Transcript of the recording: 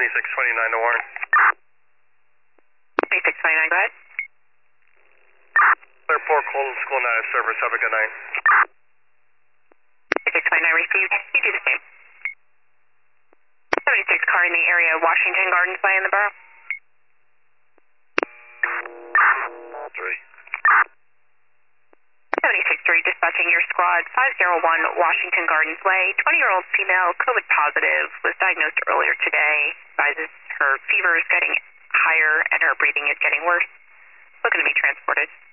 2629 to Warren. 2629, go ahead. Clear 4, Colton School, not a service. Have a good night. 2629 received. You do the same. 76 car in the area of Washington Gardens Way in the borough. 3. 76-3, dispatching your squad, 501 Washington Gardens Way. 20-year-old female, COVID positive, was diagnosed earlier today. Advises her fever is getting higher and her breathing is getting worse. Looking to be transported.